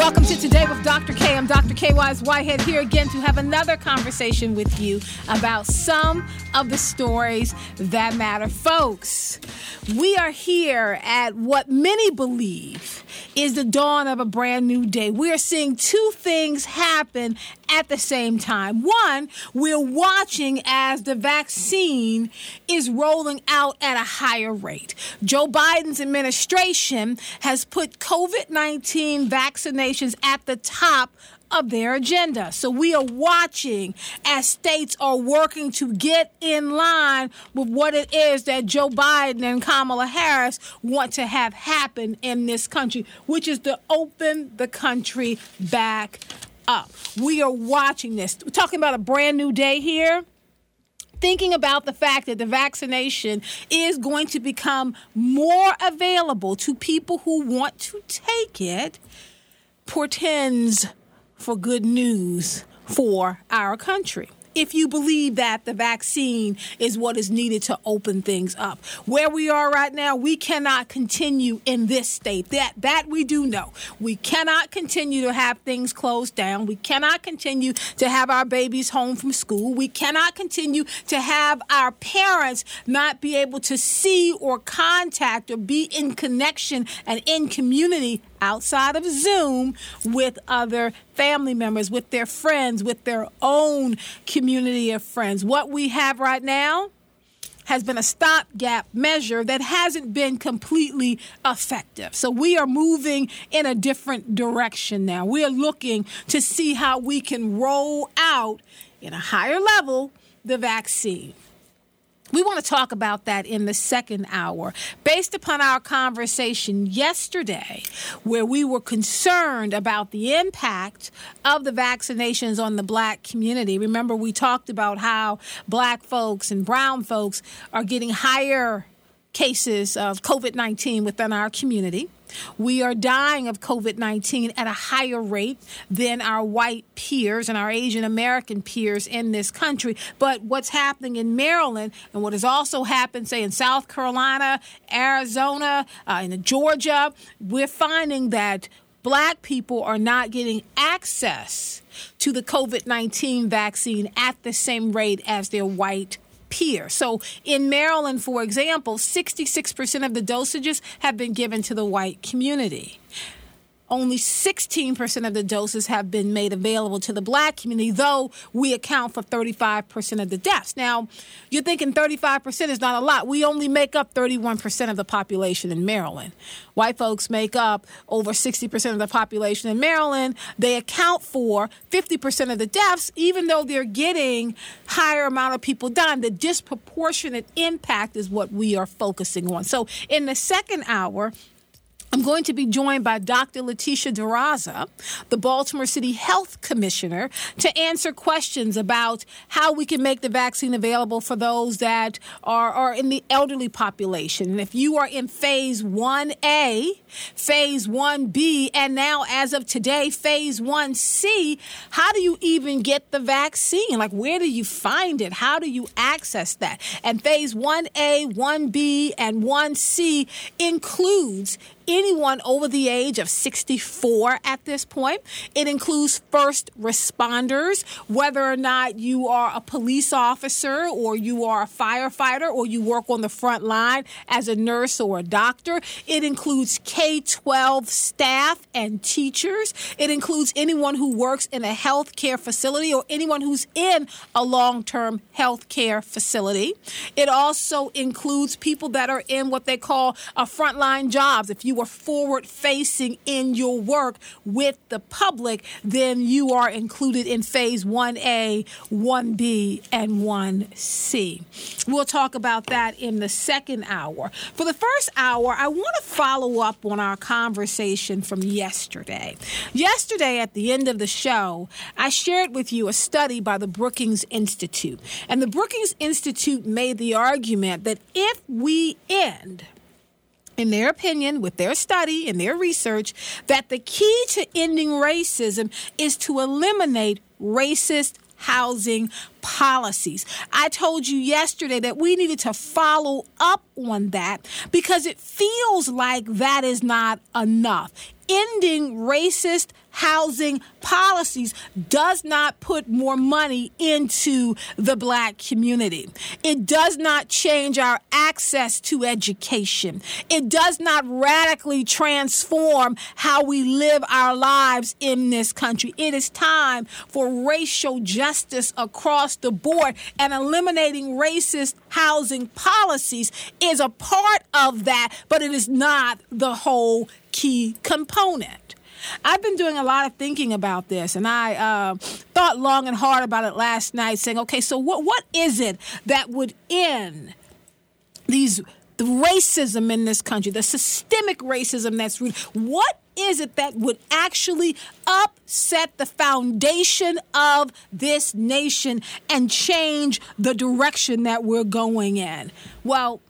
Welcome to Today with Dr. K. I'm Dr. K. Wise Whitehead here again to have another conversation with you about some of the stories that matter. Folks, we are here at what many believe is the dawn of a brand new day. We are seeing two things happen at the same time. One, we're watching as the vaccine is rolling out at a higher rate. Joe Biden's administration has put COVID-19 vaccinations at the top of their agenda. So we are watching as states are working to get in line with what it is that Joe Biden and Kamala Harris want to have happen in this country, which is to open the country back up. We are watching this. We're talking about a brand new day here. Thinking about the fact that the vaccination is going to become more available to people who want to take it portends for good news for our country. If you believe that the vaccine is what is needed to open things up. Where we are right now, we cannot continue in this state. That we do know. We cannot continue to have things closed down. We cannot continue to have our babies home from school. We cannot continue to have our parents not be able to see or contact or be in connection and in community outside of Zoom with other family members, with their friends, with their own community of friends. What we have right now has been a stopgap measure that hasn't been completely effective. So we are moving in a different direction now. We are looking to see how we can roll out in a higher level the vaccine. We want to talk about that in the second hour, based upon our conversation yesterday, where we were concerned about the impact of the vaccinations on the Black community. Remember, we talked about how Black folks and brown folks are getting higher cases of COVID-19 within our community. We are dying of COVID-19 at a higher rate than our white peers and our Asian American peers in this country. But what's happening in Maryland and what has also happened, say, in South Carolina, Arizona, in Georgia, we're finding that Black people are not getting access to the COVID-19 vaccine at the same rate as their white peer. So in Maryland, for example, 66% of the dosages have been given to the white community. Only 16% of the doses have been made available to the Black community, though we account for 35% of the deaths. Now, you're thinking 35% is not a lot. We only make up 31% of the population in Maryland. White folks make up over 60% of the population in Maryland. They account for 50% of the deaths, even though they're getting higher amount of people dying. The disproportionate impact is what we are focusing on. So in the second hour, I'm going to be joined by Dr. Letitia DeRaza, the Baltimore City Health Commissioner, to answer questions about how we can make the vaccine available for those that are in the elderly population. And if you are in Phase 1A, Phase 1B, and now, as of today, Phase 1C, how do you even get the vaccine? Like, where do you find it? How do you access that? And Phase 1A, 1B, and 1C includes anyone over the age of 64 at this point. It includes first responders, whether or not you are a police officer or you are a firefighter or you work on the front line as a nurse or a doctor. It includes K-12 staff and teachers. It includes anyone who works in a healthcare facility or anyone who's in a long-term healthcare facility. It also includes people that are in what they call a frontline jobs. If you are forward-facing in your work with the public, then you are included in Phase 1A, 1B, and 1C. We'll talk about that in the second hour. For the first hour, I want to follow up on our conversation from yesterday. Yesterday, at the end of the show, I shared with you a study by the Brookings Institute. And the Brookings Institute made the argument that if we end, in their opinion, with their study and their research, that the key to ending racism is to eliminate racist housing policies. I told you yesterday that we needed to follow up on that because it feels like that is not enough. ending racist housing policies does not put more money into the black community. It does not change our access to education. It does not radically transform how we live our lives in this country. It is time for racial justice across the board, and eliminating racist housing policies is a part of that, but it is not the whole key component. I've been doing a lot of thinking about this, and I thought long and hard about it last night, saying, okay, so what is it that would end the racism in this country, the systemic racism that's rooted? What is it that would actually upset the foundation of this nation and change the direction that we're going in? Well,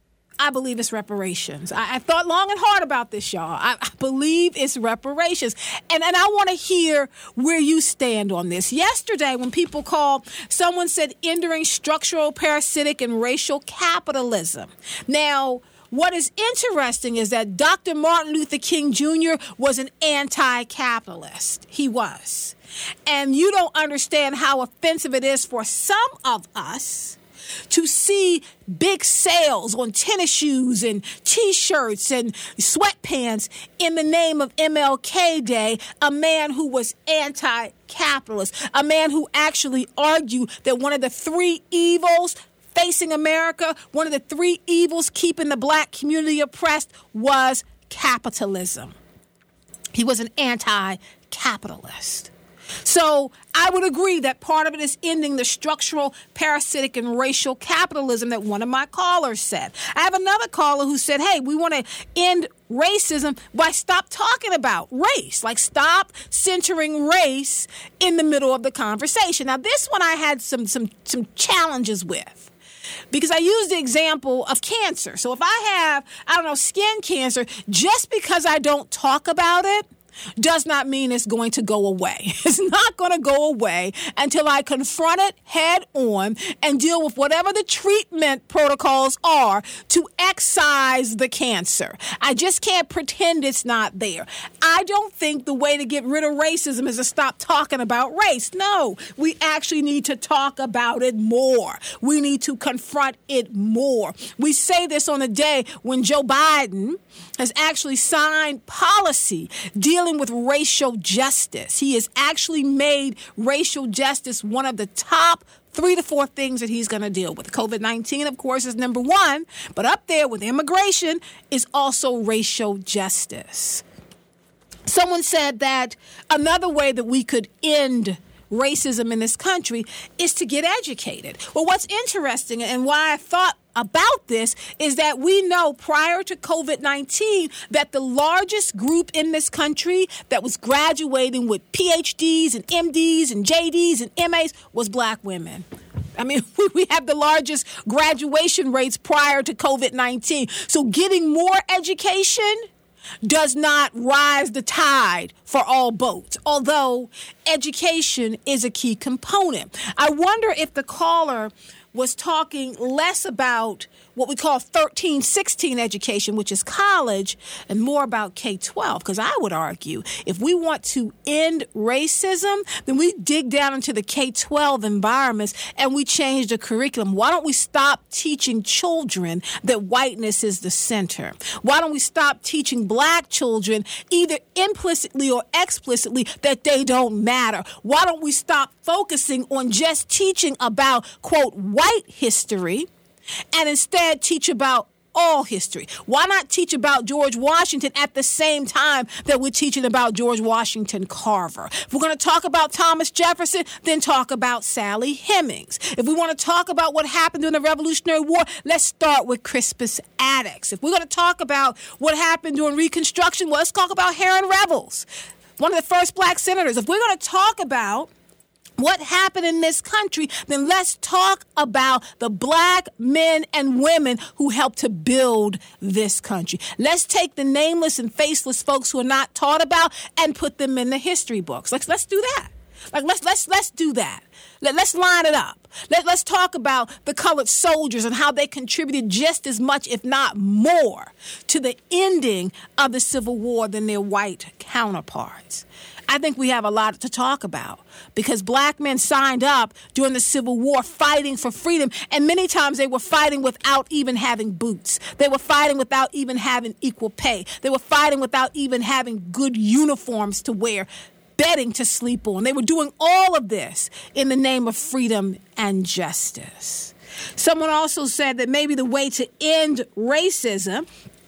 I believe it's reparations. I thought long and hard about this, y'all. I believe it's reparations. And I want to hear where you stand on this. Yesterday, when people called, someone said ending structural, parasitic, and racial capitalism. Now, what is interesting is that Dr. Martin Luther King Jr. was an anti-capitalist. He was. And you don't understand how offensive it is for some of us to see big sales on tennis shoes and T-shirts and sweatpants in the name of MLK Day, a man who was anti-capitalist, a man who actually argued that one of the three evils facing America, one of the three evils keeping the black community oppressed, was capitalism. He was an anti-capitalist. So I would agree that part of it is ending the structural, parasitic, and racial capitalism that one of my callers said. I have another caller who said, hey, we want to end racism by stop talking about race, like stop centering race in the middle of the conversation. Now, this one I had some challenges with, because I used the example of cancer. So if I have, skin cancer, just because I don't talk about it does not mean it's going to go away. It's not going to go away until I confront it head on and deal with whatever the treatment protocols are to excise the cancer. I just can't pretend it's not there. I don't think the way to get rid of racism is to stop talking about race. No, we actually need to talk about it more. We need to confront it more. We say this on the day when Joe Biden has actually signed policy dealing with racial justice. He has actually made racial justice one of the top 3 to 4 things that he's going to deal with. COVID-19, of course, is number one, but up there with immigration is also racial justice. Someone said that another way that we could end racism in this country is to get educated. Well, what's interesting and why I thought about this is that we know prior to COVID-19 that the largest group in this country that was graduating with PhDs and MDs and JDs and MAs was black women. I mean, we have the largest graduation rates prior to COVID-19. So getting more education does not rise the tide for all boats, although education is a key component. I wonder if the caller was talking less about what we call 13-16 education, which is college, and more about K-12. Because I would argue if we want to end racism, then we dig down into the K-12 environments and we change the curriculum. Why don't we stop teaching children that whiteness is the center? Why don't we stop teaching black children, either implicitly or explicitly, that they don't matter? Why don't we stop focusing on just teaching about, quote, white history, and instead teach about all history? Why not teach about George Washington at the same time that we're teaching about George Washington Carver? If we're going to talk about Thomas Jefferson, then talk about Sally Hemings. If we want to talk about what happened during the Revolutionary War, let's start with Crispus Attucks. If we're going to talk about what happened during Reconstruction, well, let's talk about Heron Revels, one of the first black senators. If we're going to talk about what happened in this country, then let's talk about the black men and women who helped to build this country. Let's take the nameless and faceless folks who are not taught about and put them in the history books. Let's do that. Like, let's do that. Let's line it up. Let's talk about the colored soldiers and how they contributed just as much, if not more, to the ending of the Civil War than their white counterparts. I think we have a lot to talk about because black men signed up during the Civil War fighting for freedom, and many times they were fighting without even having boots. They were fighting without even having equal pay. They were fighting without even having good uniforms to wear, bedding to sleep on. They were doing all of this in the name of freedom and justice. Someone also said that maybe the way to end racism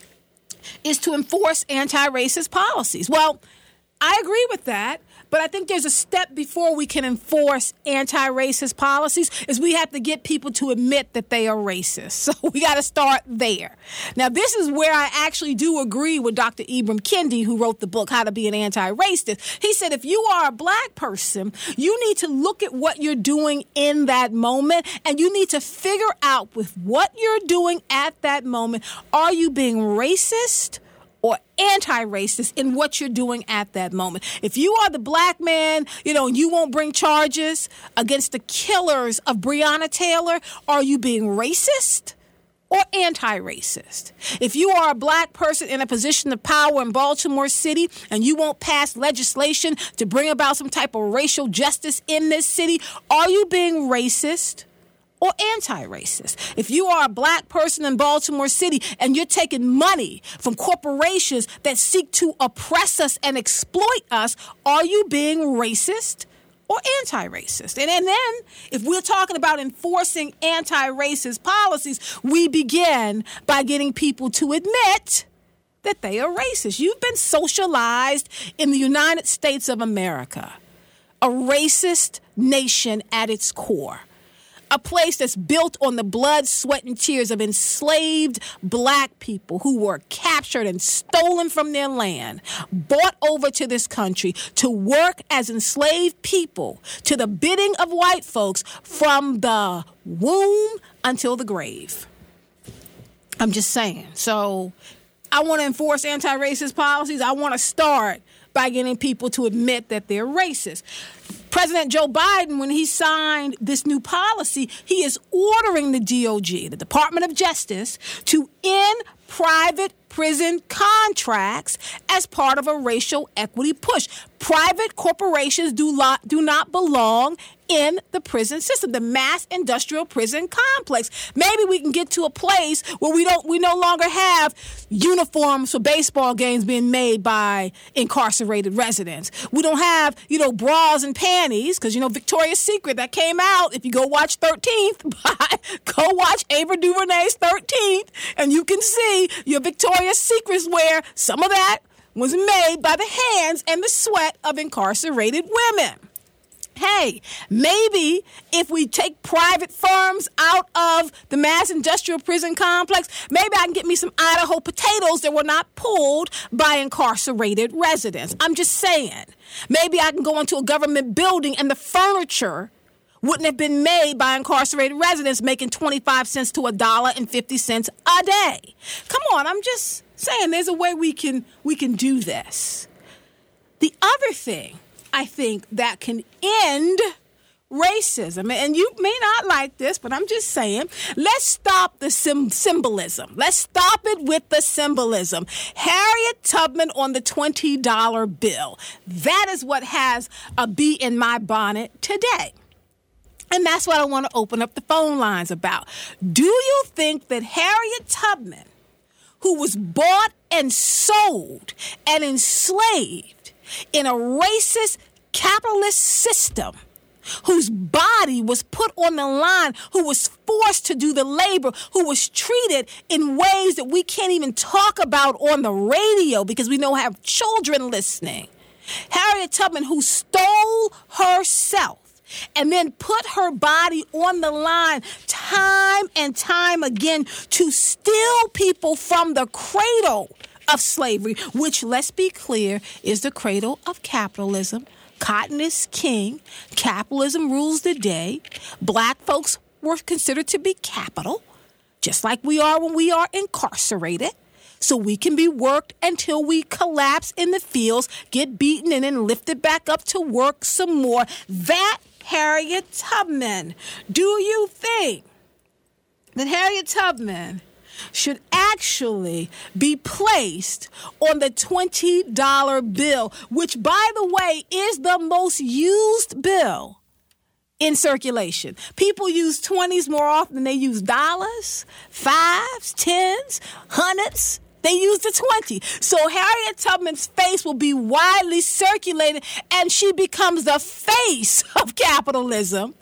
is to enforce anti-racist policies. Well, I agree with that, but I think there's a step before we can enforce anti-racist policies is we have to get people to admit that they are racist. So we got to start there. Now, this is where I actually do agree with Dr. Ibram Kendi, who wrote the book, How to Be an Anti-Racist. He said, if you are a black person, you need to look at what you're doing in that moment, and you need to figure out with what you're doing at that moment, are you being racist or anti-racist in what you're doing at that moment? If you are the black man, you won't bring charges against the killers of Breonna Taylor, are you being racist or anti-racist? If you are a black person in a position of power in Baltimore City and you won't pass legislation to bring about some type of racial justice in this city, are you being racist or anti-racist? If you are a black person in Baltimore City and you're taking money from corporations that seek to oppress us and exploit us, are you being racist or anti-racist? And then if we're talking about enforcing anti-racist policies, we begin by getting people to admit that they are racist. You've been socialized in the United States of America, a racist nation at its core. A place that's built on the blood, sweat, and tears of enslaved black people who were captured and stolen from their land, brought over to this country to work as enslaved people to the bidding of white folks from the womb until the grave. I'm just saying. So I want to enforce anti-racist policies. I want to start by getting people to admit that they're racist. President Joe Biden, when he signed this new policy, he is ordering the DOJ, the Department of Justice, to end private prison contracts as part of a racial equity push. Private corporations do not belong in the prison system, the mass industrial prison complex. Maybe we can get to a place where we no longer have uniforms for baseball games being made by incarcerated residents. We don't have, bras and panties, because, Victoria's Secret, that came out. If you go watch 13th, go watch Ava DuVernay's 13th, and you can see your Victoria's Secrets where some of that was made by the hands and the sweat of incarcerated women. Hey, maybe if we take private firms out of the mass industrial prison complex, maybe I can get me some Idaho potatoes that were not pulled by incarcerated residents. I'm just saying. Maybe I can go into a government building and the furniture wouldn't have been made by incarcerated residents making 25 cents to $1.50 a day. Come on, I'm just saying there's a way we can do this. The other thing I think that can end racism, and you may not like this, but I'm just saying, let's stop the symbolism. Let's stop it with the symbolism. Harriet Tubman on the $20 bill. That is what has a bee in my bonnet today. And that's what I want to open up the phone lines about. Do you think that Harriet Tubman, who was bought and sold and enslaved in a racist capitalist system, whose body was put on the line, who was forced to do the labor, who was treated in ways that we can't even talk about on the radio because we don't have children listening. Harriet Tubman, who stole herself and then put her body on the line time and time again to steal people from the cradle of slavery, which, let's be clear, is the cradle of capitalism. Cotton is king. Capitalism rules the day. Black folks were considered to be capital, just like we are when we are incarcerated. so we can be worked until we collapse in the fields, get beaten, and then lifted back up to work some more. That Harriet Tubman. Do you think that Harriet Tubman should actually be placed on the $20 bill, which, by the way, is the most used bill in circulation? People use 20s more often than they use dollars, 5s, 10s, 100s. They use the 20. So Harriet Tubman's face will be widely circulated, and she becomes the face of capitalism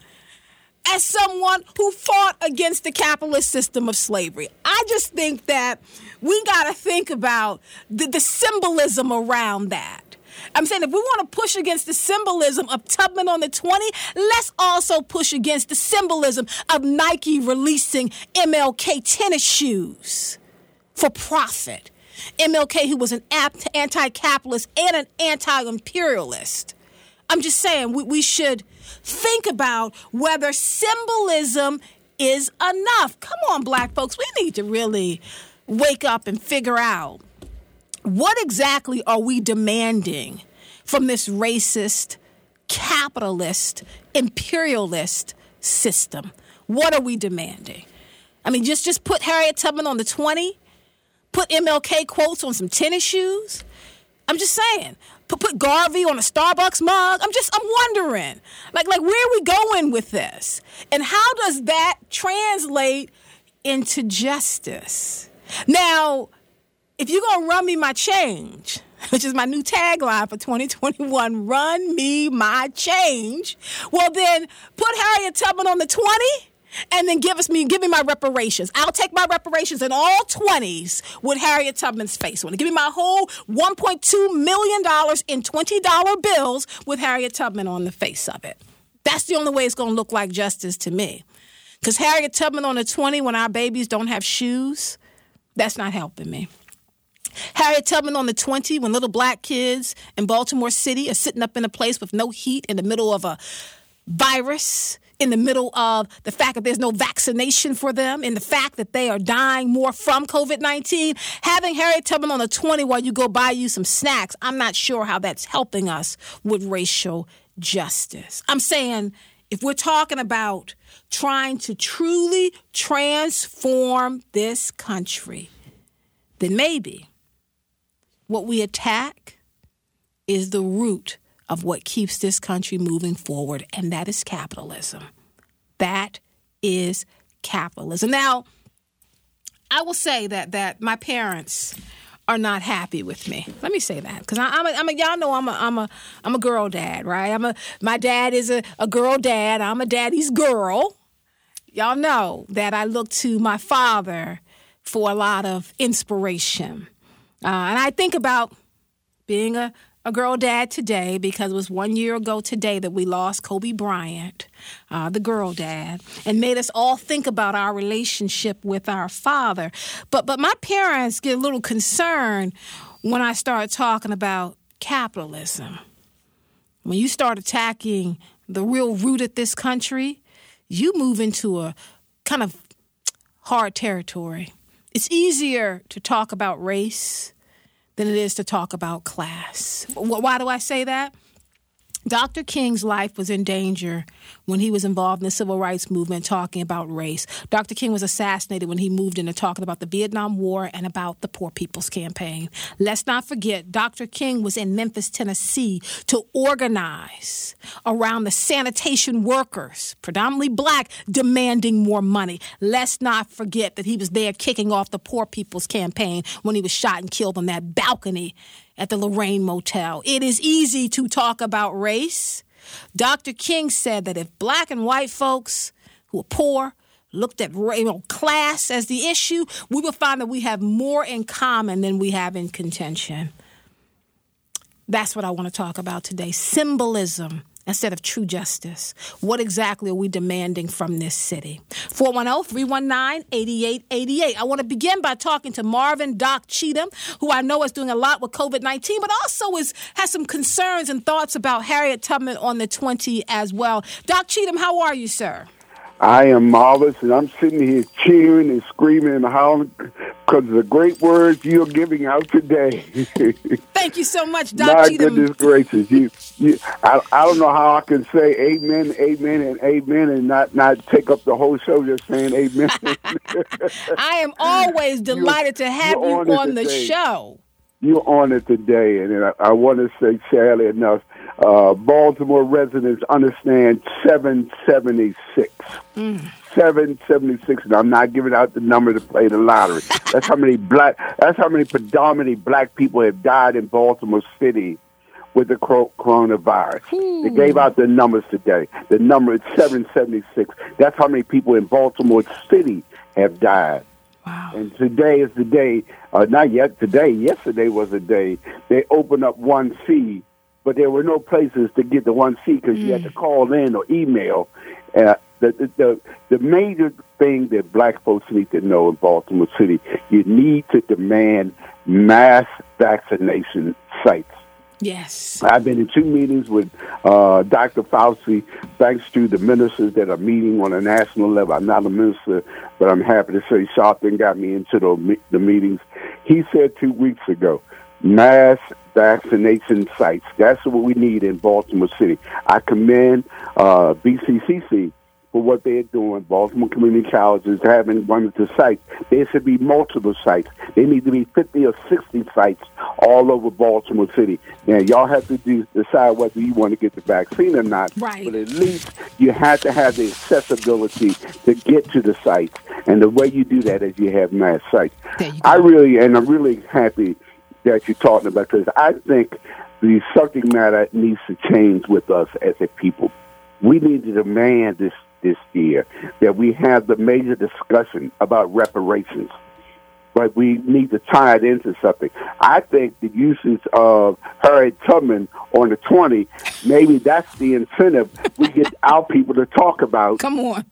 as someone who fought against the capitalist system of slavery. I just think that we got to think about the symbolism around that. I'm saying if we want to push against the symbolism of Tubman on the 20, let's also push against the symbolism of Nike releasing MLK tennis shoes for profit. MLK, who was an anti-capitalist and an anti-imperialist. I'm just saying we should think about whether symbolism is enough. Come on, black folks. We need to really wake up and figure out what exactly are we demanding from this racist, capitalist, imperialist system. What are we demanding? I mean, just put Harriet Tubman on the 20, put MLK quotes on some tennis shoes. I'm just saying. Put Garvey on a Starbucks mug. I'm wondering, like where are we going with this? And how does that translate into justice? Now, if you're going to run me my change, which is my new tagline for 2021, run me my change, well then put Harriet Tubman on the 20 and then give me my reparations. I'll take my reparations in all 20s with Harriet Tubman's face on it. Give me my whole $1.2 million in $20 bills with Harriet Tubman on the face of it. That's the only way it's going to look like justice to me. Because Harriet Tubman on the 20 when our babies don't have shoes, that's not helping me. Harriet Tubman on the 20 when little black kids in Baltimore City are sitting up in a place with no heat in the middle of a virus, in the middle of the fact that there's no vaccination for them, in the fact that they are dying more from COVID-19, having Harriet Tubman on the 20 while you go buy you some snacks, I'm not sure how that's helping us with racial justice. I'm saying if we're talking about trying to truly transform this country, then maybe what we attack is the root of what keeps this country moving forward, and that is capitalism. That is capitalism. Now, I will say that my parents are not happy with me. Let me say that, because y'all know I'm a girl dad, right? My dad is a girl dad. I'm a daddy's girl. Y'all know that I look to my father for a lot of inspiration, and I think about being a girl dad today because it was 1 year ago today that we lost Kobe Bryant, the girl dad, and made us all think about our relationship with our father. But my parents get a little concerned when I start talking about capitalism. When you start attacking the real root of this country, you move into a kind of hard territory. It's easier to talk about race than it is to talk about class. Why do I say that? Dr. King's life was in danger when he was involved in the civil rights movement talking about race. Dr. King was assassinated when he moved into talking about the Vietnam War and about the Poor People's Campaign. Let's not forget, Dr. King was in Memphis, Tennessee to organize around the sanitation workers, predominantly black, demanding more money. Let's not forget that he was there kicking off the Poor People's Campaign when he was shot and killed on that balcony at the Lorraine Motel. It is easy to talk about race. Dr. King said that if black and white folks who are poor looked at class as the issue, we would find that we have more in common than we have in contention. That's what I want to talk about today. Symbolism instead of true justice. What exactly are we demanding from this city? 410-319-8888. I want to begin by talking to Marvin Doc Cheatham, who I know is doing a lot with COVID-19, but also has some concerns and thoughts about Harriet Tubman on the 20 as well. Doc Cheatham, how are you, sir? I am marvelous, and I'm sitting here cheering and screaming and howling because of the great words you're giving out today. Thank you so much, Doc My Cheatham. goodness gracious. I don't know how I can say amen, amen, and amen and not take up the whole show just saying amen. I am always delighted to have you on the show. You're on it today, and I want to say, sadly enough, Baltimore residents understand 776. 776, and I'm not giving out the number to play the lottery. That's how many predominantly black people have died in Baltimore City with the coronavirus. They gave out the numbers today. The number is 776. That's how many people in Baltimore City have died. Wow. And today is the day, not yet today, yesterday was the day, they opened up 1C, but there were no places to get the 1C because you had to call in or email. The major thing that black folks need to know in Baltimore City, you need to demand mass vaccination sites. Yes. I've been in 2 meetings with Dr. Fauci, thanks to the ministers that are meeting on a national level. I'm not a minister, but I'm happy to say Sharpton got me into the meetings. He said 2 weeks ago, mass vaccination sites. That's what we need in Baltimore City. I commend BCCC for what they're doing. Baltimore Community College is having one of the sites. There should be multiple sites. There need to be 50 or 60 sites all over Baltimore City. Now, y'all have to decide whether you want to get the vaccine or not. Right. But at least you have to have the accessibility to get to the sites. And the way you do that is you have mass sites. I'm really happy that you're talking about, because I think the subject matter needs to change with us as a people. We need to demand this year that we have the major discussion about reparations, but we need to tie it into something. I think the usage of Harriet Tubman on the 20, maybe that's the incentive we get our people to talk about. Come on.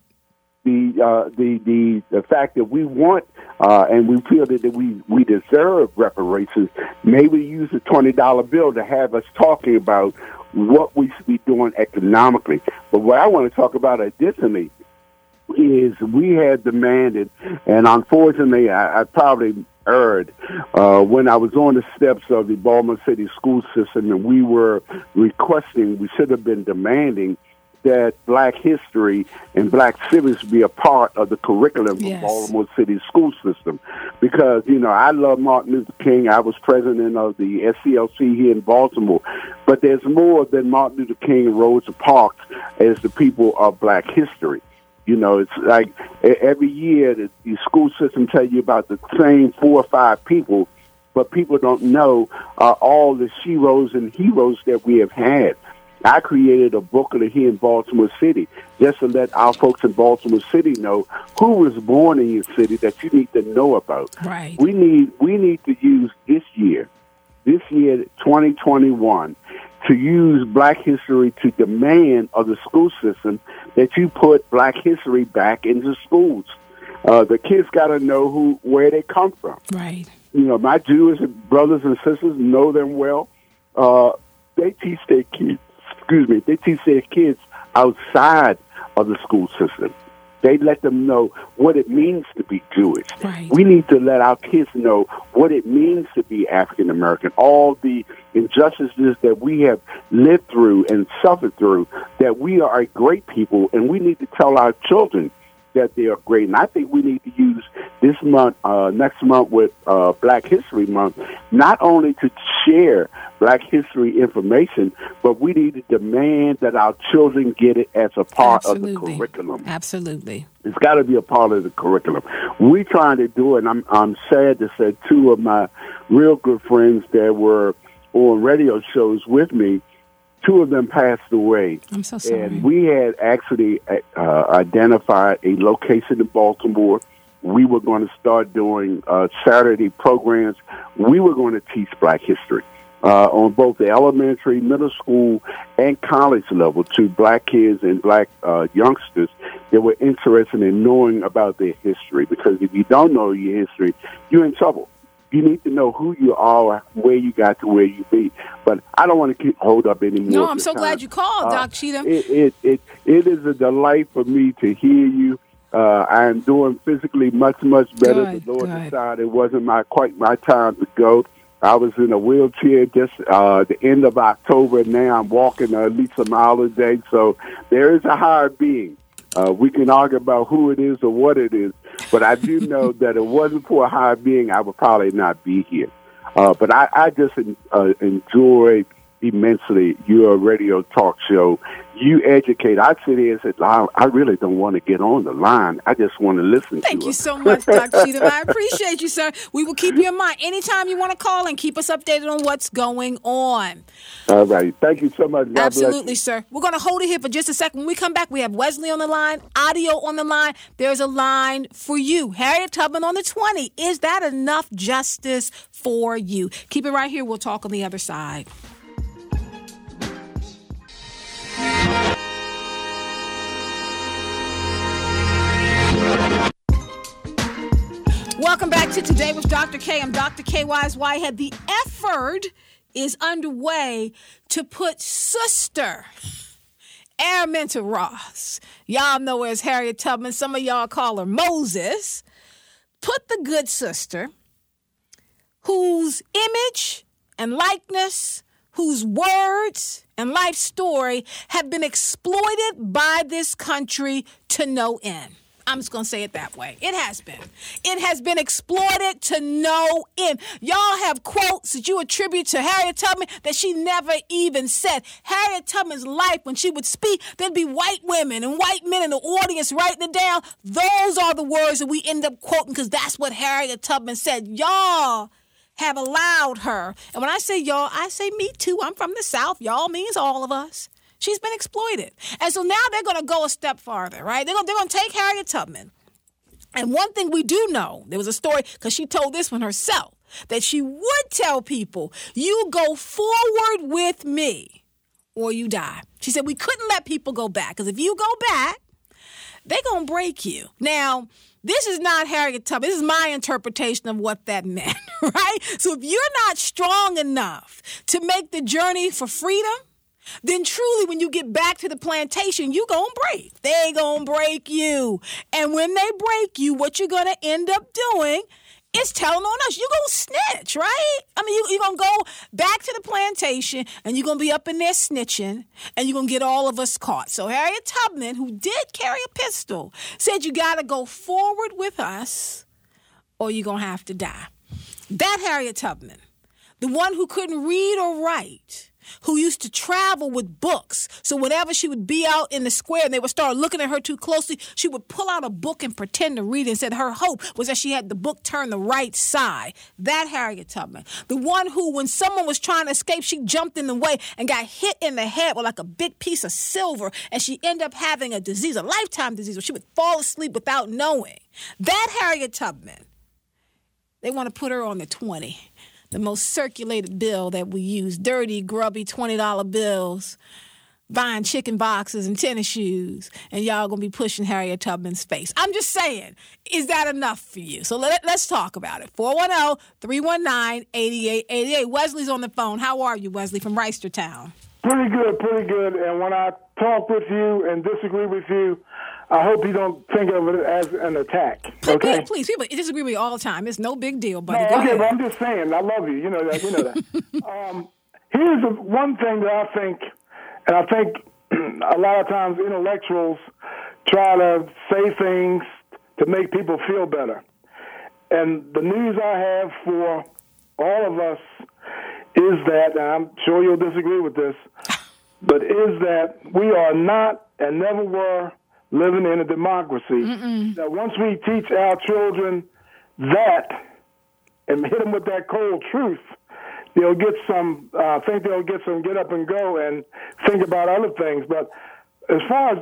The fact that we want and we feel that we deserve reparations. Maybe use the $20 bill to have us talking about what we should be doing economically. But what I want to talk about additionally is we had demanded, and unfortunately I probably erred when I was on the steps of the Baltimore City school system, and we were requesting, we should have been demanding that black history and black civics be a part of the curriculum of Yes. Baltimore City school system. Because, I love Martin Luther King. I was president of the SCLC here in Baltimore. But there's more than Martin Luther King and Rosa Parks as the people of black history. It's like every year the school system tell you about the same 4 or 5 people, but people don't know all the sheroes and heroes that we have had. I created a booklet here in Baltimore City just to let our folks in Baltimore City know who was born in your city that you need to know about. Right. We need to use this year, 2021, to use black history to demand of the school system that you put black history back into schools. The kids got to know where they come from. Right. My Jewish brothers and sisters know them well. They teach their kids. They teach their kids outside of the school system. They let them know what it means to be Jewish. Right. We need to let our kids know what it means to be African American, all the injustices that we have lived through and suffered through, that we are a great people, and we need to tell our children that they are great. And I think we need to use this month, next month with Black History Month, not only to share Black history information, but we need to demand that our children get it as a part of the curriculum. Absolutely. It's got to be a part of the curriculum. We're trying to do it, and I'm sad to say 2 of my real good friends that were on radio shows with me, 2 of them passed away. I'm so sorry. And we had actually identified a location in Baltimore. We were going to start doing Saturday programs. We were going to teach Black history on both the elementary, middle school, and college level to Black kids and Black youngsters that were interested in knowing about their history. Because if you don't know your history, you're in trouble. You need to know who you are, where you got to where you be. But I don't want to hold up anymore. No, I'm so glad you called, Doc Cheatham. It is a delight for me to hear you. I am doing physically much, much better. The Lord decided it wasn't quite my time to go. I was in a wheelchair just the end of October. Now I'm walking at least a mile a day. So there is a higher being. We can argue about who it is or what it is, but I do know that it wasn't for a higher being, I would probably not be here. But I just enjoy immensely your radio talk show. You educate. I sit here and say, I really don't want to get on the line. I just want to listen to Thank you so much, Dr. Cheatham. I appreciate you, sir. We will keep you in mind anytime you want to call and keep us updated on what's going on. All right. Thank you so much. God Absolutely, sir. We're going to hold it here for just a second. When we come back, we have Wesley on the line, audio on the line. There's a line for you. Harriet Tubman on the 20. Is that enough justice for you? Keep it right here. We'll talk on the other side. Welcome back to Today with Dr. K. I'm Dr. K. Wise Whitehead. The effort is underway to put Sister Araminta Ross, y'all know her as Harriet Tubman, some of y'all call her Moses, put the good sister, whose image and likeness, whose words and life story have been exploited by this country to no end. I'm just going to say it that way. It has been. It has been exploited to no end. Y'all have quotes that you attribute to Harriet Tubman that she never even said. Harriet Tubman's life, when she would speak, there'd be white women and white men in the audience writing it down. Those are the words that we end up quoting because that's what Harriet Tubman said. Y'all have allowed her. And when I say y'all, I say me too. I'm from the South. Y'all means all of us. She's been exploited. And so now they're going to go a step farther, right? They're going to take Harriet Tubman. And one thing we do know, there was a story, because she told this one herself, that she would tell people, you go forward with me or you die. She said we couldn't let people go back, because if you go back, they're going to break you. Now, this is not Harriet Tubman. This is my interpretation of what that meant, right? So if you're not strong enough to make the journey for freedom, then truly when you get back to the plantation, you gonna break. They gonna break you. And when they break you, what you're gonna end up doing is telling on us. You gonna snitch, right? I mean, you're gonna go back to the plantation and you're gonna be up in there snitching and you're gonna get all of us caught. So Harriet Tubman, who did carry a pistol, said you gotta go forward with us or you're gonna have to die. That Harriet Tubman, the one who couldn't read or write, who used to travel with books. So whenever she would be out in the square and they would start looking at her too closely, she would pull out a book and pretend to read it and said her hope was that she had the book turned the right side. That Harriet Tubman. The one who, when someone was trying to escape, she jumped in the way and got hit in the head with like a big piece of silver, and she ended up having a disease, a lifetime disease, where she would fall asleep without knowing. That Harriet Tubman. They want to put her on the 20. The most circulated bill that we use, dirty, grubby $20 bills, buying chicken boxes and tennis shoes, and y'all going to be pushing Harriet Tubman's face. I'm just saying, is that enough for you? So let's talk about it. 410-319-8888. Wesley's on the phone. How are you, Wesley, from Reisterstown? Pretty good. And when I talk with you and disagree with you, I hope you don't think of it as an attack. Okay? Please. People disagree with me all the time. It's no big deal, buddy. No, okay, but I'm just saying, I love you. You know that. Here's one thing that I think, and I think a lot of times intellectuals try to say things to make people feel better. And the news I have for all of us is that, and I'm sure you'll disagree with this, but is that we are not and never were living in a democracy. That once we teach our children that and hit them with that cold truth, they'll get some, I think they'll get some get up and go and think about other things. But as far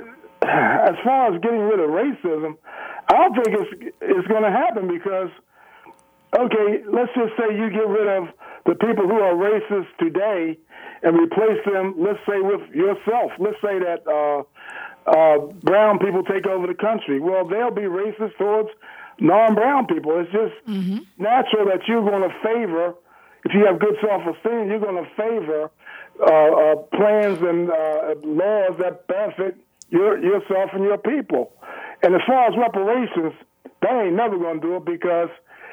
as getting rid of racism, I don't think it's going to happen because, okay, let's just say you get rid of the people who are racist today and replace them, let's say, with yourself. Let's say that brown people take over the country. Well, they'll be racist towards non-brown people. It's just natural that you're going to favor, if you have good self-esteem, you're going to favor plans and laws that benefit yourself and your people. And as far as reparations, they ain't never going to do it because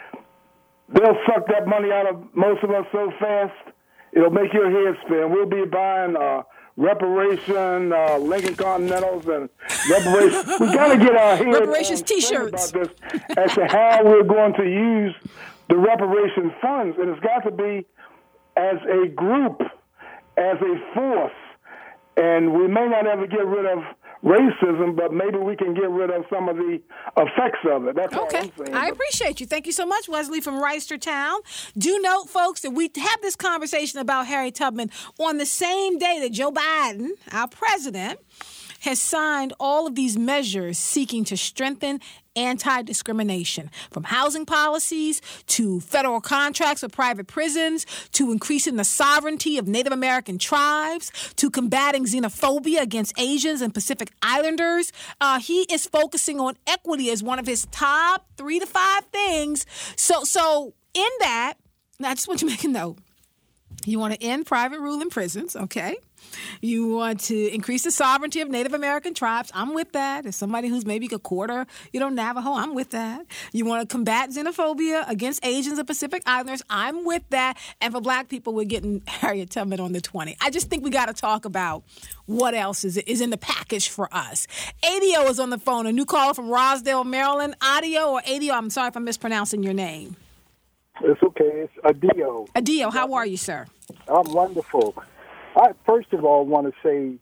they'll suck that money out of most of us so fast, it'll make your head spin. We'll be buying reparation, Lincoln Continentals, and reparations. We got to get our head reparations T-shirts about this as to how we're going to use the reparation funds. And it's got to be as a group, as a force. And we may not ever get rid of racism, but maybe we can get rid of some of the effects of it. That's all I'm saying. I appreciate you. Thank you so much, Wesley from Reisterstown. Do note, folks, that we have this conversation about Harriet Tubman on the same day that Joe Biden, our president, has signed all of these measures seeking to strengthen anti-discrimination, from housing policies to federal contracts with private prisons to increasing the sovereignty of Native American tribes to combating xenophobia against Asians and Pacific Islanders. He is focusing on equity as one of his top 3 to 5 things. So in that, I just want you to make a note. You want to end private rule in prisons, okay? You want to increase the sovereignty of Native American tribes. I'm with that. As somebody who's maybe a quarter, Navajo, I'm with that. You want to combat xenophobia against Asians and Pacific Islanders. I'm with that. And for black people, we're getting Harriet Tubman on the 20. I just think we got to talk about what else is in the package for us. Adio is on the phone, a new caller from Rosedale, Maryland. Adio, I'm sorry if I'm mispronouncing your name. It's okay. It's Adio. Adio, how are you, sir? I'm wonderful. I first of all want to say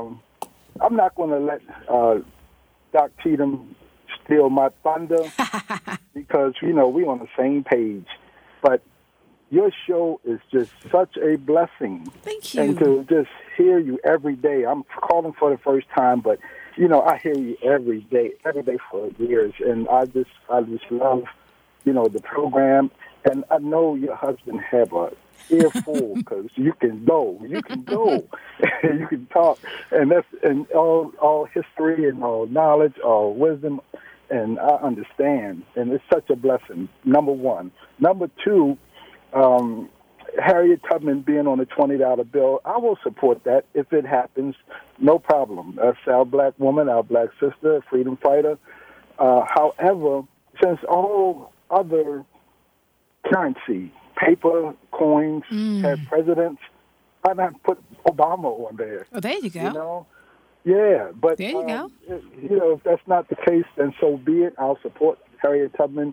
I'm not going to let Doc Cheatham steal my thunder because, we're on the same page. But your show is just such a blessing. Thank you. And to just hear you every day. I'm calling for the first time, but, I hear you every day for years. And I just love, the program. And I know your husband have a earful because you can go, you can talk, and all history and all knowledge, all wisdom, and I understand, and it's such a blessing. Number one. Number two, Harriet Tubman being on the $20 bill, I will support that if it happens. No problem. That's our black woman, our black sister, freedom fighter. However, since all other currency, paper, coins, have presidents, why not put Obama on there? Oh, there you go. Yeah, but there you go. If that's not the case, then so be it. I'll support Harriet Tubman.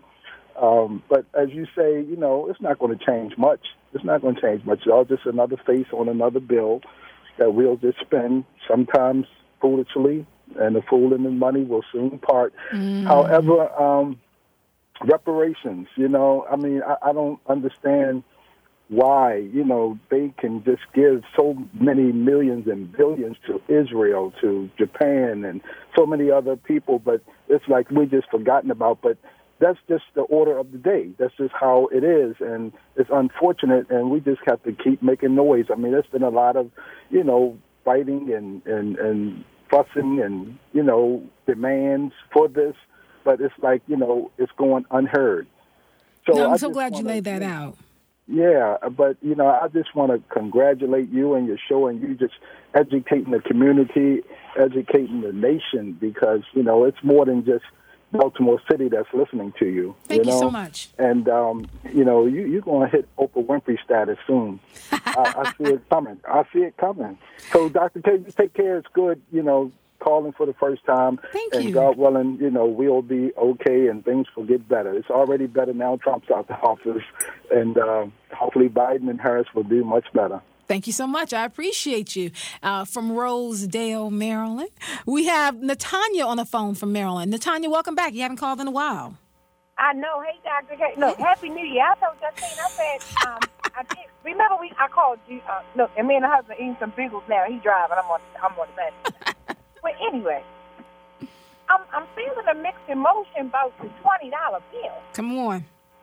But as you say, it's not going to change much. It's not going to change much. It's all just another face on another bill that we'll just spend, sometimes foolishly, and the fool and the money will soon part. However, reparations, I don't understand why, they can just give so many millions and billions to Israel, to Japan, and so many other people, but it's like we're just forgotten about. But that's just the order of the day. That's just how it is, and it's unfortunate, and we just have to keep making noise. There's been a lot of, fighting and fussing and, demands for this. But it's like, it's going unheard. So I'm so glad you laid that out. Yeah, but, I just want to congratulate you and your show and you just educating the community, educating the nation because, it's more than just Baltimore City that's listening to you. Thank you so much. And, you're going to hit Oprah Winfrey status soon. I see it coming. So, Dr. K, take care. It's good, calling for the first time. Thank you. And God willing, we'll be okay and things will get better. It's already better now. Trump's out the office. And hopefully Biden and Harris will do much better. Thank you so much. I appreciate you. From Rosedale, Maryland. We have Natanya on the phone from Maryland. Natanya, welcome back. You haven't called in a while. I know. Hey, Dr. K. Look, Happy New Year. I told Justine, I said, I did. Remember I called you. Look, and me and the husband eating some bagels now. He's driving. I'm on the message. But anyway, I'm feeling a mixed emotion about the $20 bill. Come on.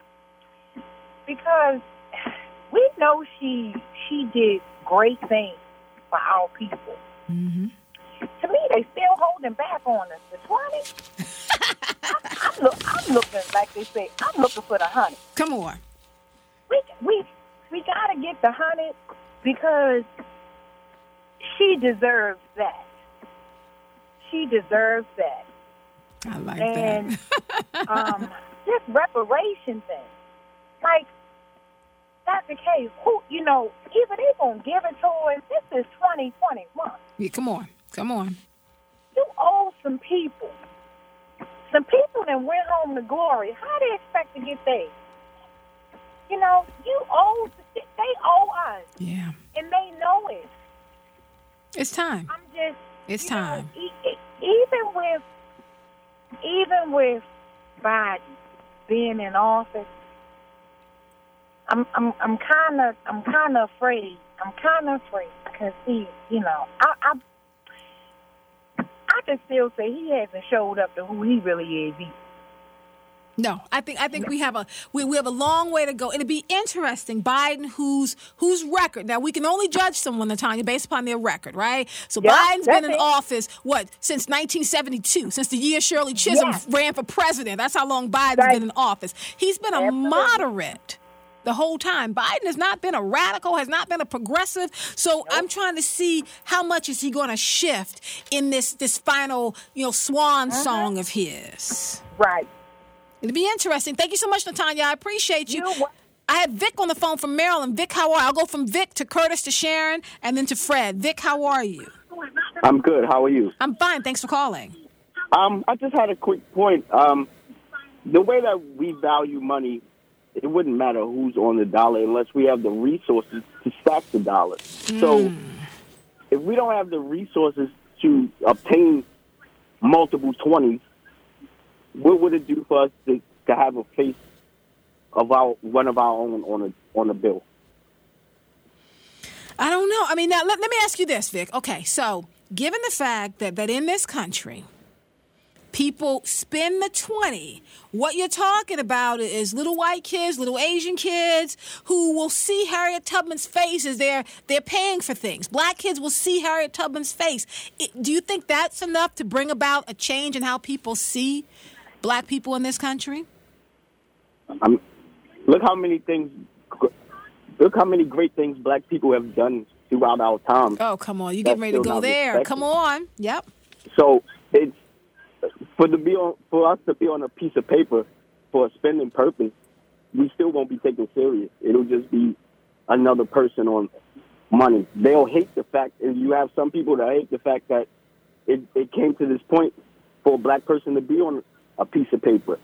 Because we know she did great things for our people. Mm-hmm. To me, they still holding back on us. The 20. I I'm looking, like they say, I'm looking for the honey. Come on. We gotta get the honey because she deserves that. She deserves that. I like and, that. This reparation thing, like Dr. K, who either they gonna give it to her. This is 2021. Yeah, come on. You owe some people. Some people that went home to glory. How they expect to get theirs? You owe. They owe us. Yeah. And they know it. It's time. It's time. Even with Biden being in office, I'm kind of afraid. Because I can still say he hasn't showed up to who he really is. No, I think we have a long way to go. It'd be interesting, Biden, whose record. Now we can only judge someone, Natanya, based upon their record, right? So yeah, Biden's been in office since 1972, since the year Shirley Chisholm ran for president. That's how long Biden's been in office. He's been a moderate the whole time. Biden has not been a radical, has not been a progressive. So I'm trying to see how much is he going to shift in this final, swan song of his. Right. It'll be interesting. Thank you so much, Natanya. I appreciate you. I had Vic on the phone from Maryland. Vic, how are you? I'll go from Vic to Curtis to Sharon and then to Fred. Vic, how are you? I'm good. How are you? I'm fine. Thanks for calling. I just had a quick point. The way that we value money, it wouldn't matter who's on the dollar unless we have the resources to stack the dollar. So if we don't have the resources to obtain multiple 20s, what would it do for us to have a face of one of our own on a bill? I don't know. I mean, now let me ask you this, Vic. Okay, so given the fact that in this country, people spend the 20, what you're talking about is little white kids, little Asian kids who will see Harriet Tubman's face as they're paying for things. Black kids will see Harriet Tubman's face. Do you think that's enough to bring about a change in how people see Black people in this country? Look how many great things Black people have done throughout our time. Oh, come on. You're getting ready to go there. Respected. Come on. Yep. So it's for us to be on a piece of paper for a spending purpose, we still won't be taken serious. It'll just be another person on money. They'll hate the fact, and you have some people that hate the fact that it came to this point for a Black person to be on a piece of paper.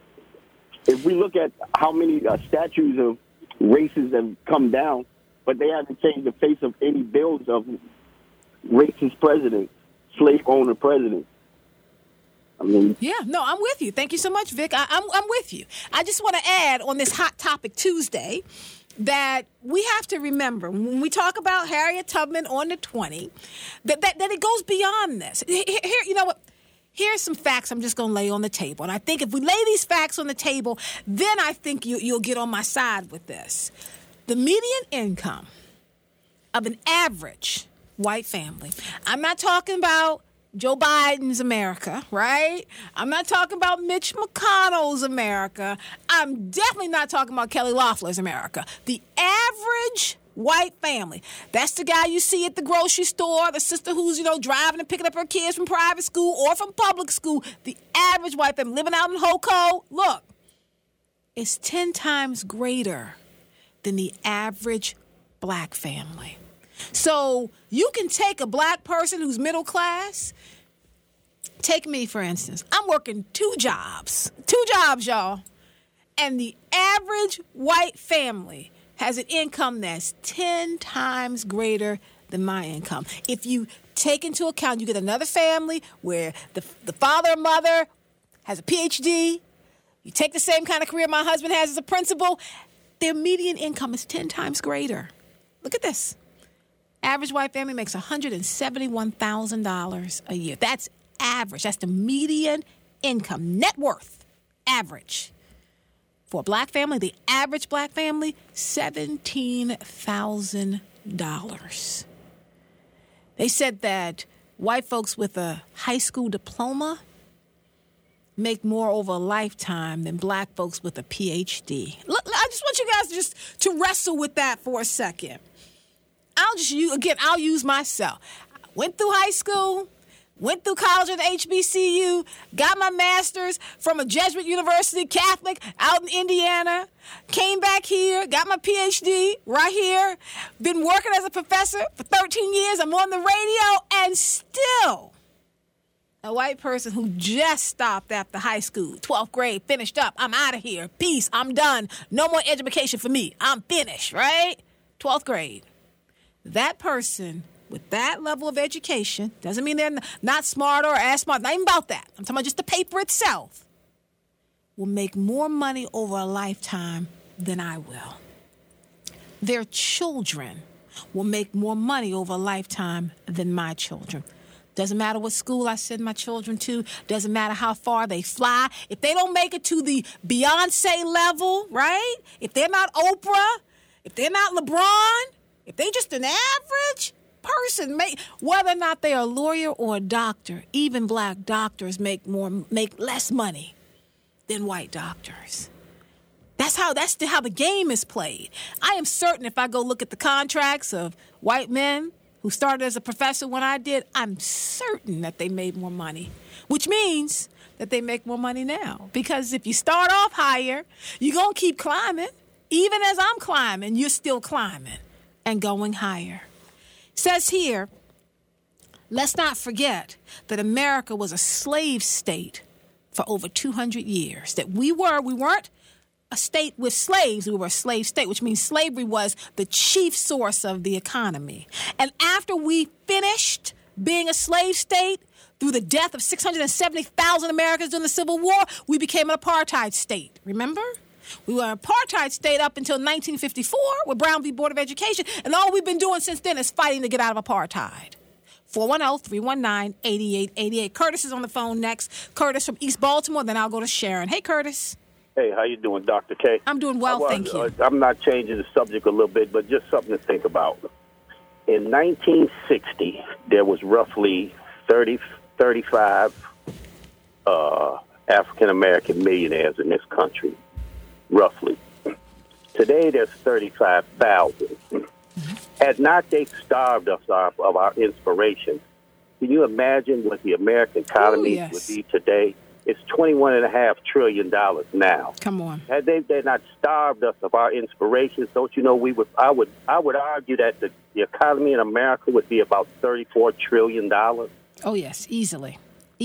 If we look at how many statues of races have come down, but they haven't changed the face of any bills of racist presidents, slave owner presidents. I mean, yeah, no, I'm with you. Thank you so much, Vic. I'm with you. I just want to add on this Hot Topic Tuesday that we have to remember when we talk about Harriet Tubman on the 20, that it goes beyond this. Here, you know what? Here's some facts I'm just going to lay on the table. And I think if we lay these facts on the table, then I think you'll get on my side with this. The median income of an average white family, I'm not talking about Joe Biden's America, right? I'm not talking about Mitch McConnell's America. I'm definitely not talking about Kelly Loeffler's America. The average white family. That's the guy you see at the grocery store, the sister who's, driving and picking up her kids from private school or from public school. The average white family living out in Hoco, look, is 10 times greater than the average Black family. So you can take a Black person who's middle class. Take me, for instance. I'm working 2 jobs, y'all. And the average white family has an income that's 10 times greater than my income. If you take into account, you get another family where the father or mother has a PhD, you take the same kind of career my husband has as a principal, their median income is 10 times greater. Look at this. Average white family makes $171,000 a year. That's average. That's the median income, net worth, average. For a Black family, the average Black family, $17,000. They said that white folks with a high school diploma make more over a lifetime than black folks with a PhD. Look, I just want you guys just to wrestle with that for a second. I'll use myself. I went through high school, went through college at HBCU, got my master's from a Jesuit university, Catholic, out in Indiana, came back here, got my PhD right here, been working as a professor for 13 years. I'm on the radio, and still a white person who just stopped after high school, 12th grade, finished up. I'm out of here. Peace. I'm done. No more education for me. I'm finished, right? 12th grade. That person with that level of education doesn't mean they're not smart or as smart. Not even about that. I'm talking about just the paper itself. Will make more money over a lifetime than I will. Their children will make more money over a lifetime than my children. Doesn't matter what school I send my children to. Doesn't matter how far they fly. If they don't make it to the Beyonce level, right? If they're not Oprah, if they're not LeBron, if they're just an average person, whether or not they're a lawyer or a doctor, even black doctors make less money than white doctors. That's how the game is played. I am certain if I go look at the contracts of white men who started as a professor when I did, I'm certain that they made more money, which means that they make more money now. Because if you start off higher, you're going to keep climbing. Even as I'm climbing, you're still climbing and going higher. It says here, let's not forget that America was a slave state for over 200 years. That we weren't a state with slaves. We were a slave state, which means slavery was the chief source of the economy. And after we finished being a slave state, through the death of 670,000 Americans during the Civil War, we became an apartheid state. Remember? We were an apartheid state up until 1954 with Brown v. Board of Education, and all we've been doing since then is fighting to get out of apartheid. 410-319-8888. Curtis is on the phone next. Curtis from East Baltimore, then I'll go to Sharon. Hey, Curtis. Hey, how you doing, Dr. K? I'm doing well, thank you. I'm not changing the subject a little bit, but just something to think about. In 1960, there was roughly 35 African-American millionaires in this country, roughly. Today, there's 35,000. Had not they starved us of our inspiration, can you imagine what the American economy would be today? It's $21.5 trillion now. Come on. Had they not starved us of our inspirations, don't you know I would argue that the economy in America would be about $34 trillion. Oh, yes, easily.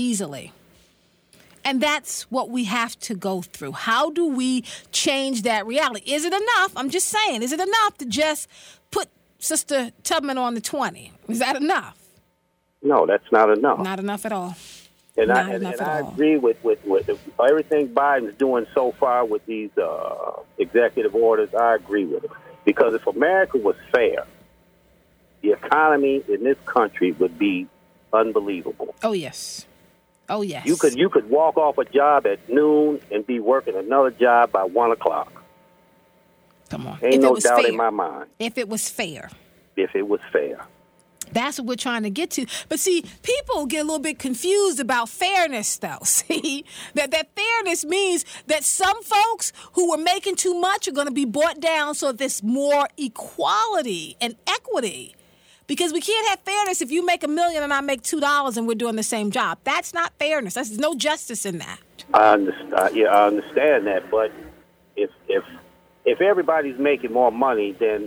And that's what we have to go through. How do we change that reality? Is it enough? I'm just saying, is it enough to just put Sister Tubman on the 20? Is that enough? No, that's not enough. Not enough at all. And I agree with everything Biden's doing so far with these executive orders. I agree with it. Because if America was fair, the economy in this country would be unbelievable. Oh, yes. You could walk off a job at noon and be working another job by 1 o'clock. Come on. Ain't no doubt in my mind. If it was fair. That's what we're trying to get to. But see, people get a little bit confused about fairness, though. See, that fairness means that some folks who are making too much are going to be brought down so there's more equality and equity. Because we can't have fairness if you make $1 million and I make $2 and we're doing the same job. That's not fairness. There's no justice in that. I understand that. But if everybody's making more money, then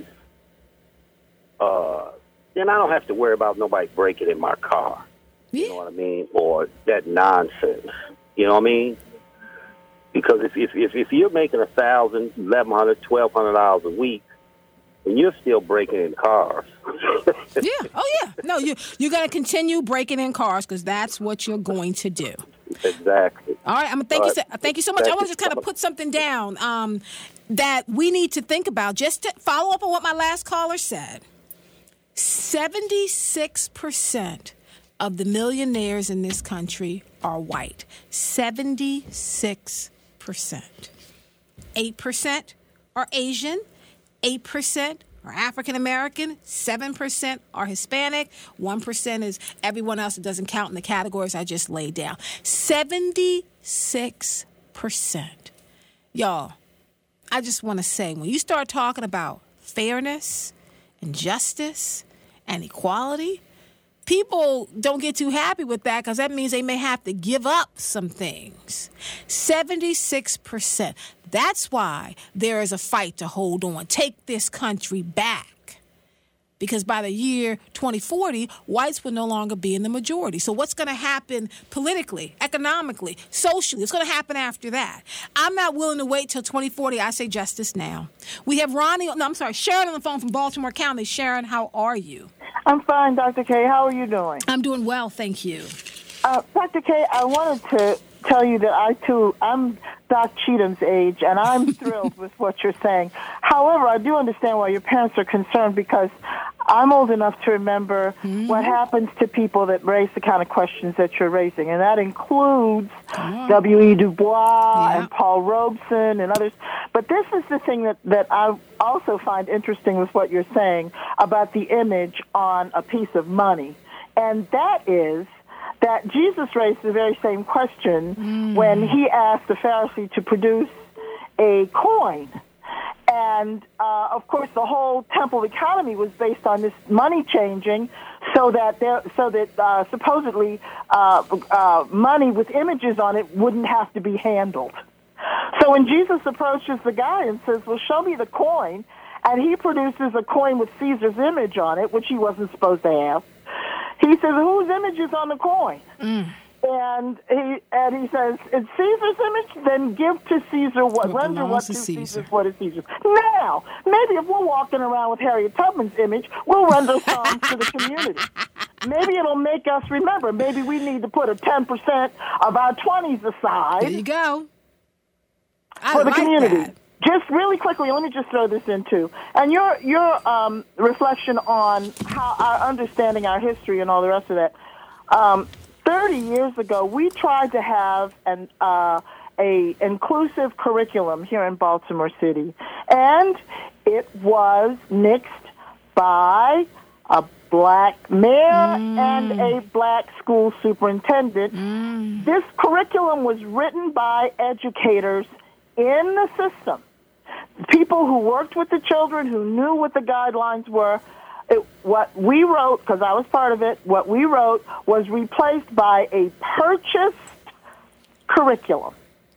I don't have to worry about nobody breaking in my car. Yeah. You know what I mean? Or that nonsense. You know what I mean? Because if you're making $1,000, $1,100, $1,200 a week, and you're still breaking in cars. Yeah. Oh, yeah. No, you're going to continue breaking in cars because that's what you're going to do. Exactly. All right. Thank you so much. I want to just kind of put something down that we need to think about, just to follow up on what my last caller said. 76% of the millionaires in this country are white. 76%. 8% are Asian. 8% are African American, 7% are Hispanic, 1% is everyone else that doesn't count in the categories I just laid down. 76%. Y'all, I just want to say, when you start talking about fairness and justice and equality, people don't get too happy with that because that means they may have to give up some things. 76%. That's why there is a fight to hold on. Take this country back. Because by the year 2040, whites will no longer be in the majority. So what's going to happen politically, economically, socially? What's going to happen after that? I'm not willing to wait till 2040. I say justice now. We have Sharon on the phone from Baltimore County. Sharon, how are you? I'm fine, Dr. K. How are you doing? I'm doing well, thank you. Dr. K, I wanted to tell you that I'm Doc Cheatham's age, and I'm thrilled with what you're saying. However, I do understand why your parents are concerned, because I'm old enough to remember what happens to people that raise the kind of questions that you're raising, and that includes W.E. Du Bois and Paul Robeson and others. But this is the thing that I also find interesting with what you're saying about the image on a piece of money, and that is that Jesus raised the very same question when he asked the Pharisee to produce a coin. And, of course, the whole temple economy was based on this money changing so that supposedly money with images on it wouldn't have to be handled. So when Jesus approaches the guy and says, well, show me the coin, and he produces a coin with Caesar's image on it, which he wasn't supposed to have, he says, whose image is on the coin? And he says, it's Caesar's image? Then give to Caesar what, render what to Caesar, what is Caesar's. Now, maybe if we're walking around with Harriet Tubman's image, we'll render some to the community. Maybe it'll make us remember. Maybe we need to put a 10% of our 20s aside. There you go. For the community. That. Just really quickly, let me just throw this in too. And your reflection on how our understanding our history and all the rest of that. 30 years ago, we tried to have a inclusive curriculum here in Baltimore City, and it was nixed by a black mayor and a black school superintendent. This curriculum was written by educators in the system, people who worked with the children, who knew what the guidelines were. What we wrote, because I was part of it, what we wrote was replaced by a purchased curriculum.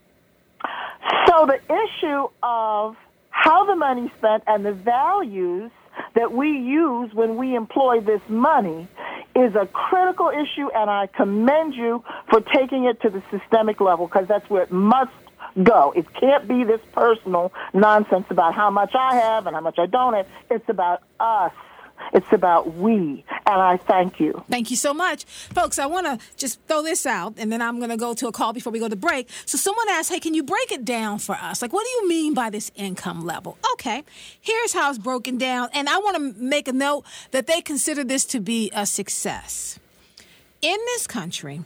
So the issue of how the money's spent and the values that we use when we employ this money is a critical issue, and I commend you for taking it to the systemic level, because that's where it must go. It can't be this personal nonsense about how much I have and how much I don't have. It's about us. It's about we, and I thank you. Thank you so much. Folks, I want to just throw this out, and then I'm going to go to a call before we go to break. So someone asked, hey, can you break it down for us? Like, what do you mean by this income level? Okay, here's how it's broken down, and I want to make a note that they consider this to be a success. In this country,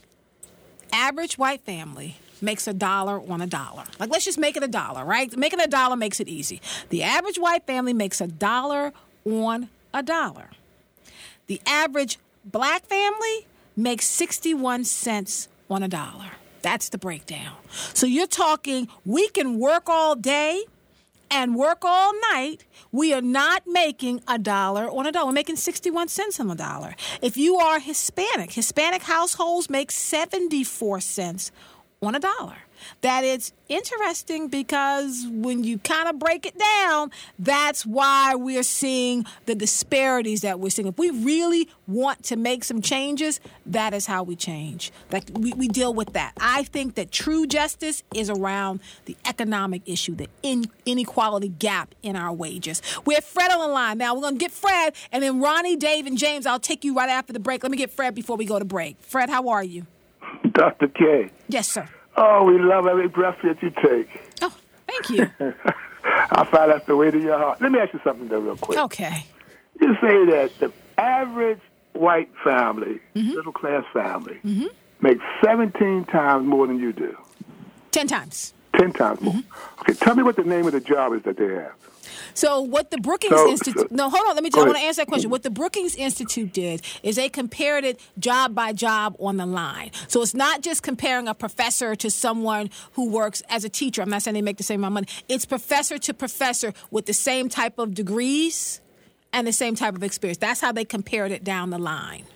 average white family makes $1 on $1. Like, let's just make it $1, right? Making $1 makes it easy. The average white family makes $1 on $1. The average black family makes 61 cents on $1. That's the breakdown. So you're talking, we can work all day and work all night. We are not making $1 on $1. We're making 61 cents on $1. If you are Hispanic households make 74 cents on $1. That it's interesting because when you kind of break it down, that's why we're seeing the disparities that we're seeing. If we really want to make some changes, that is how we change. Like we deal with that. I think that true justice is around the economic issue, the inequality gap in our wages. We have Fred on the line. Now, we're going to get Fred, and then Ronnie, Dave, and James, I'll take you right after the break. Let me get Fred before we go to break. Fred, how are you? Dr. K. Yes, sir. Oh, we love every breath that you take. Oh, thank you. I find that's the way to your heart. Let me ask you something, though, real quick. Okay. You say that the average white family, middle-class family, makes 17 times more than you do. 10 times. 10 times more. Okay, tell me what the name of the job is that they have. So what the Brookings Institute... No, hold on. I want to answer that question. What the Brookings Institute did is they compared it job by job on the line. So it's not just comparing a professor to someone who works as a teacher. I'm not saying they make the same amount of money. It's professor to professor with the same type of degrees and the same type of experience. That's how they compared it down the line.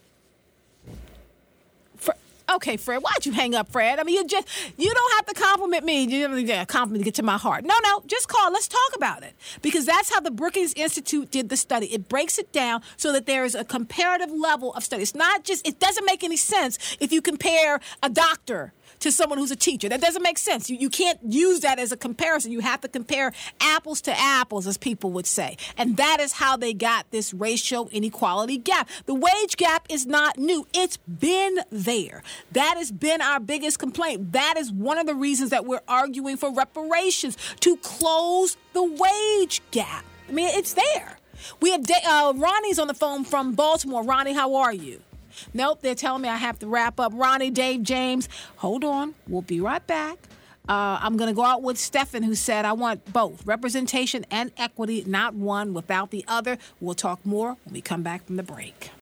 Okay, Fred, why'd you hang up, Fred? I mean, you don't have to compliment me. You don't need a compliment to get to my heart. No, just call. Let's talk about it. Because that's how the Brookings Institute did the study. It breaks it down so that there is a comparative level of study. It's not just, it doesn't make any sense if you compare a doctor to someone who's a teacher. That doesn't make sense. You can't use that as a comparison. You have to compare apples to apples, as people would say. And that is how they got this racial inequality gap. The wage gap is not new. It's been there. That has been our biggest complaint. That is one of the reasons that we're arguing for reparations, to close the wage gap. I mean, it's there. We have Ronnie's on the phone from Baltimore. Ronnie, how are you? Nope, they're telling me I have to wrap up. Ronnie, Dave, James, hold on. We'll be right back. I'm going to go out with Stephan, who said, I want both representation and equity, not one without the other. We'll talk more when we come back from the break.